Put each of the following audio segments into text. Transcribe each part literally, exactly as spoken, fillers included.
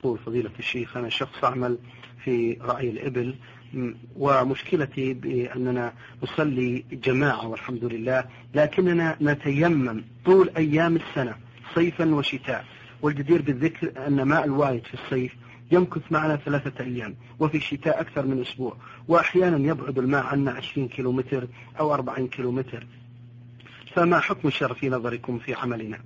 طول فضيلة الشيخ، أنا شخص أعمل في رعي الإبل، ومشكلتي بأننا نصلي جماعة والحمد لله، لكننا نتيمم طول أيام السنة صيفا وشتاء. والجدير بالذكر أن ماء الوايد في الصيف يمكث معنا ثلاثة أيام، وفي الشتاء أكثر من أسبوع، وأحيانا يبعد الماء عنا عشرين كيلومتر أو أربعين كيلومتر. فما حكم الشرع في نظركم في عملنا؟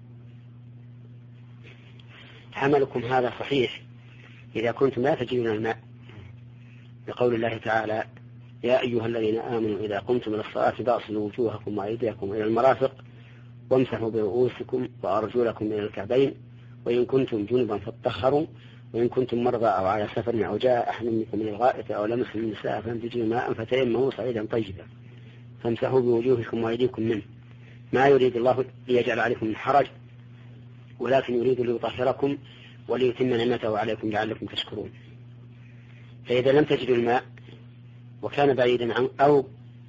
عملكم هذا صحيح إذا كنتم لا تجدون الماء، بقول الله تعالى: يا أيها الذين آمنوا إذا قمتم إلى الصلاة فاغسلوا وجوهكم وأيديكم إلى المرافق وامسحوا برؤوسكم وأرجلكم إلى الكعبين وإن كنتم جنبا فاطهروا وإن كنتم مرضى أو على سفر أو جاء أحد منكم من الغائط أو لمس النساء فلم تجدوا ماء فتيمموا صعيدا طيبا فامسحوا بوجوهكم وأيديكم منه، ما يريد الله ليجعل عليكم من حرج ولكن يريد ليطهركم وليتم نعمته عليكم لعلكم تشكرون. فإذا لم تجدوا الماء وكان بعيدا عن أو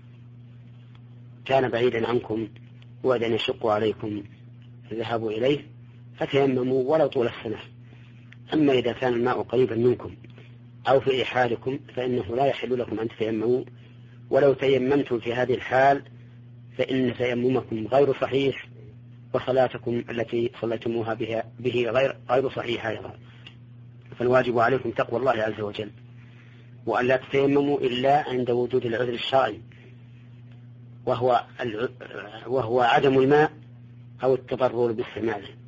كان بعيدا عنكم وأذن يشق عليكم الذهاب إليه فتيمموا ولو طول السنة. أما إذا كان الماء قريبا منكم أو في رحالكم فإنه لا يحل لكم أن تتيمموا، ولو تيممتم في هذه الحال فإن تيممكم غير صحيح وصلاتكم التي صليتموها بها به غير غير صحيحة أيضا. فالواجب عليكم تقوى الله عز وجل، وأن لا تتيمموا إلا عند وجود العذر الشرعي وهو وهو عدم الماء أو التضرر باستعماله.